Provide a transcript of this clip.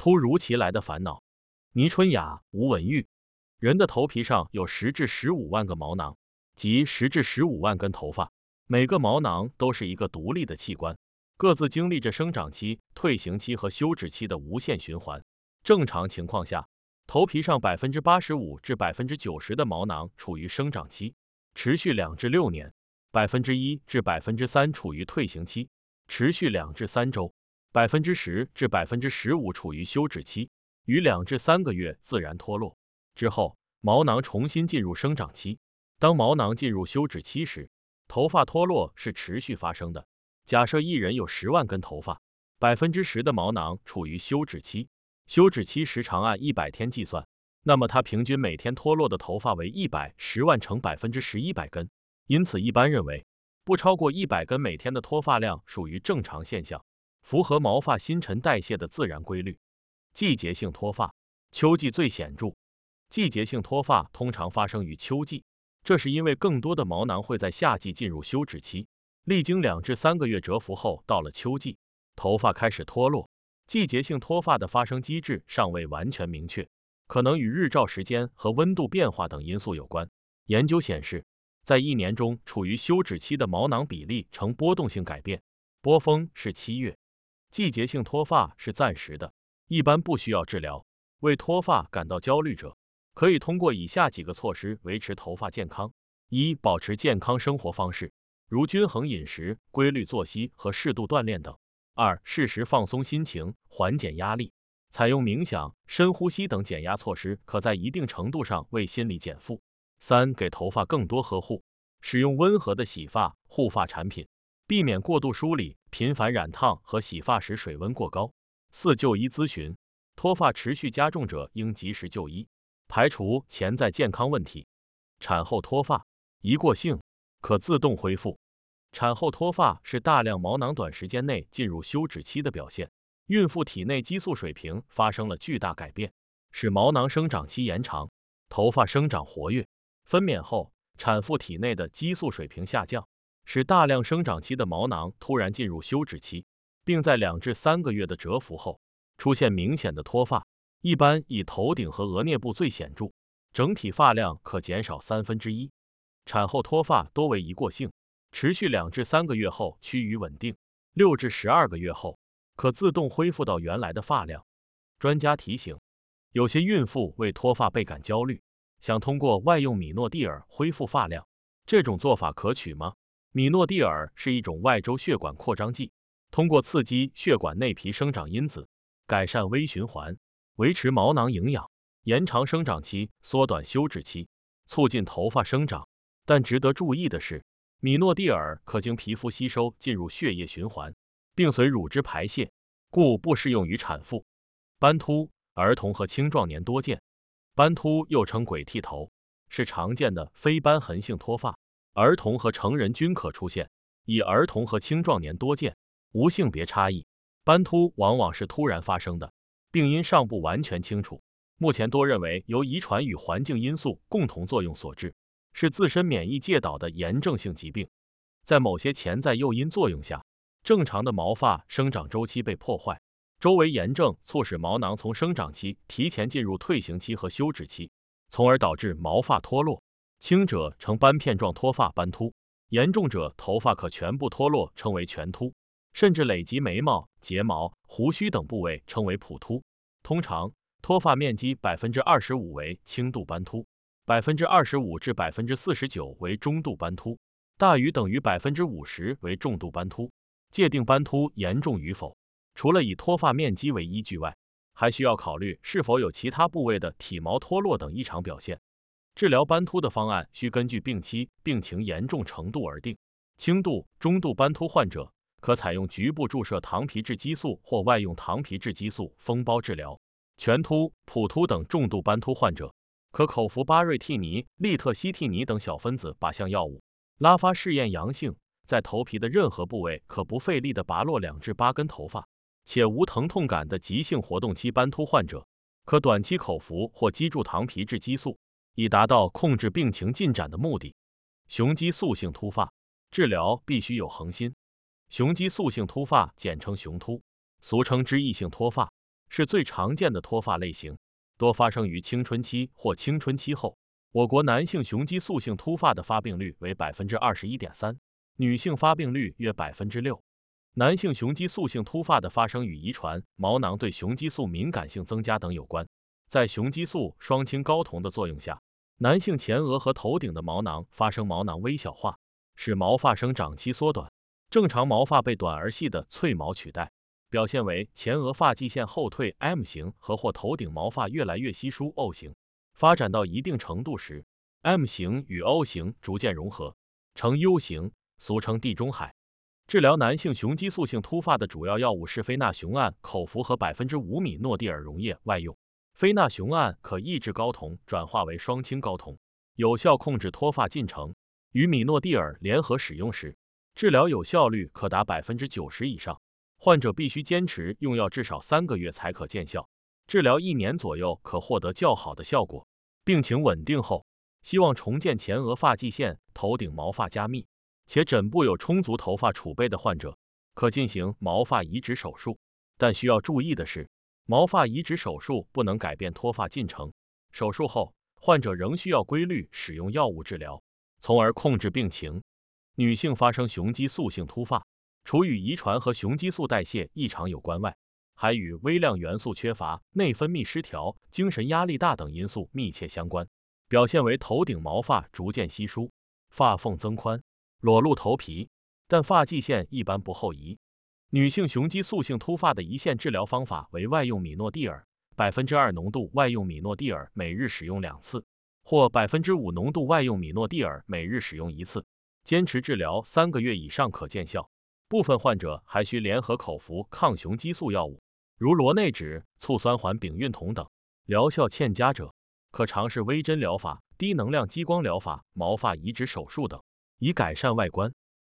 突如其来的烦恼。倪春雅、吴文玉。人的头皮上有10至15万个毛囊，即10至15万根头发，每个毛囊都是一个独立的器官，各自经历着生长期、退行期和休止期的无限循环。正常情况下，头皮上85%至90%的毛囊处于生长期，持续2至6年；1%至3%处于退行期，持续2至3周；10%至15%处于休止期，于2至3个月自然脱落。之后，毛囊重新进入生长期。当毛囊进入休止期时，头发脱落是持续发生的。假设一人有10万根头发，10%的毛囊处于休止期，休止期时长按100天计算，那么他平均每天脱落的头发为110万乘1100根。因此一般认为，不超过100根每天的脱发量属于正常现象，符合毛发新陈代谢的自然规律。季节性脱发，秋季最显著。季节性脱发通常发生于秋季，这是因为更多的毛囊会在夏季进入休止期，历经2至3个月蛰伏后，到了秋季，头发开始脱落。季节性脱发的发生机制尚未完全明确，可能与日照时间和温度变化等因素有关。研究显示，在一年中处于休止期的毛囊比例呈波动性改变，波峰是7月。季节性脱发是暂时的，一般不需要治疗。为脱发感到焦虑者，可以通过以下几个措施维持头发健康：一、保持健康生活方式，如均衡饮食、规律作息和适度锻炼等；二、适时放松心情，缓解压力，采用冥想、深呼吸等减压措施，可在一定程度上为心理减负；三、给头发更多呵护，使用温和的洗发、护发产品，避免过度梳理、频繁染烫和洗发时水温过高；四、就医咨询，脱发持续加重者应及时就医，排除潜在健康问题。产后脱发，一过性，可自动恢复。产后脱发是大量毛囊短时间内进入休止期的表现，孕妇体内激素水平发生了巨大改变，使毛囊生长期延长，头发生长活跃。分娩后，产妇体内的激素水平下降，使大量生长期的毛囊突然进入休止期，并在2至3个月的蛰伏后出现明显的脱发，一般以头顶和额颞部最显著，整体发量可减少1/3。产后脱发多为一过性，持续2至3个月后趋于稳定，6至12个月后可自动恢复到原来的发量。专家提醒，有些孕妇为脱发倍感焦虑，想通过外用米诺地尔恢复发量，这种做法可取吗？米诺地尔是一种外周血管扩张剂，通过刺激血管内皮生长因子，改善微循环，维持毛囊营养，延长生长期，缩短休止期，促进头发生长。但值得注意的是，米诺地尔可经皮肤吸收进入血液循环，并随乳汁排泄，故不适用于产妇。斑秃，儿童和青壮年多见。斑秃又称鬼剃头，是常见的非瘢痕性脱发，儿童和成人均可出现，以儿童和青壮年多见，无性别差异。斑秃往往是突然发生的，病因尚不完全清楚，目前多认为由遗传与环境因素共同作用所致，是自身免疫介导的炎症性疾病。在某些潜在诱因作用下，正常的毛发生长周期被破坏，周围炎症促使毛囊从生长期提前进入退行期和休止期，从而导致毛发脱落。轻者呈斑片状脱发斑秃，严重者头发可全部脱落称为全秃，甚至累及眉毛、睫毛、胡须等部位称为普秃。通常脱发面积25%为轻度斑秃，25%至49%为中度斑秃，大于等于50%为重度斑秃。界定斑秃严重与否，除了以脱发面积为依据外，还需要考虑是否有其他部位的体毛脱落等异常表现。治疗斑秃的方案需根据病期、病情严重程度而定。轻度、中度斑秃患者可采用局部注射糖皮质激素或外用糖皮质激素封包治疗。全秃、普秃等重度斑秃患者可口服巴瑞替尼、利特西替尼等小分子靶向药物。拉发试验阳性，在头皮的任何部位可不费力的拔落2至8根头发，且无疼痛感的急性活动期斑秃患者，可短期口服或激注糖皮质激素，以达到控制病情进展的目的。雄激素性秃发治疗必须有恒心。雄激素性秃发简称雄秃，俗称脂溢性脱发， 是最常见的脱发类型，多发生于青春期或青春期后。我国男性雄激素性秃发的发病率为 21.3%， 女性发病率约 6%。男性雄激素性秃发的发生与遗传、毛囊对雄激素敏感性增加等有关。在雄激素双氢睾酮的作用下，男性前额和头顶的毛囊发生毛囊微小化，使毛发生长期缩短，正常毛发被短而细的脆毛取代，表现为前额发际线后退 M 型和或头顶毛发越来越稀疏 O 型。发展到一定程度时 ，M 型与 O 型逐渐融合，呈 U 型，俗称地中海。治疗男性雄激素性秃发的主要药物是非那雄胺口服和5%米诺地尔溶液外用。非那雄胺可抑制睾酮转化为双氢睾酮，有效控制脱发进程。与米诺地尔联合使用时，治疗有效率可达 90% 以上。患者必须坚持用药至少3个月才可见效。治疗1年左右可获得较好的效果，病情稳定后，希望重建前额发际线、头顶毛发加密，且枕部有充足头发储备的患者，可进行毛发移植手术。但需要注意的是，毛发移植手术不能改变脱发进程，手术后，患者仍需要规律使用药物治疗，从而控制病情。女性发生雄激素性秃发，除与遗传和雄激素代谢异常有关外，还与微量元素缺乏、内分泌失调、精神压力大等因素密切相关，表现为头顶毛发逐渐稀疏，发缝增宽，裸露头皮，但发际线一般不后移。女性雄激素性秃发的一线治疗方法为外用米诺地尔，2%浓度外用米诺地尔每日使用2次，或5%浓度外用米诺地尔每日使用1次，坚持治疗3个月以上可见效。部分患者还需联合口服抗雄激素药物，如螺内酯、醋酸环丙孕酮等。疗效欠佳者，可尝试微针疗法、低能量激光疗法、毛发移植手术等，以改善外观。